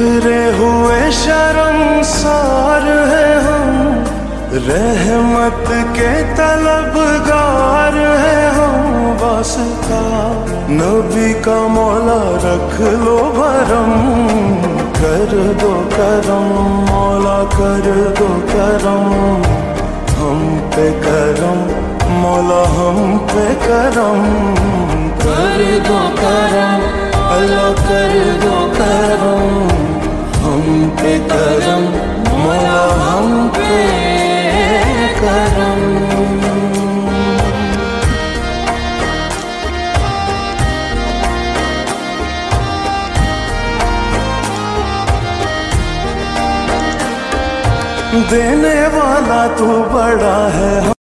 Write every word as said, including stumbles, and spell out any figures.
बिखरे हुए शर्मसार है हम, रहमत के तलबगार है हम। वास्ता नबी का मौला रख लो भरम, कर दो करम मौला कर दो करम, हम पे करम मौला हम पे करम, कर दो करम अल्लाह कर दो करम, हम पे करम मौला हम पे करम। देने वाला तू बड़ा है।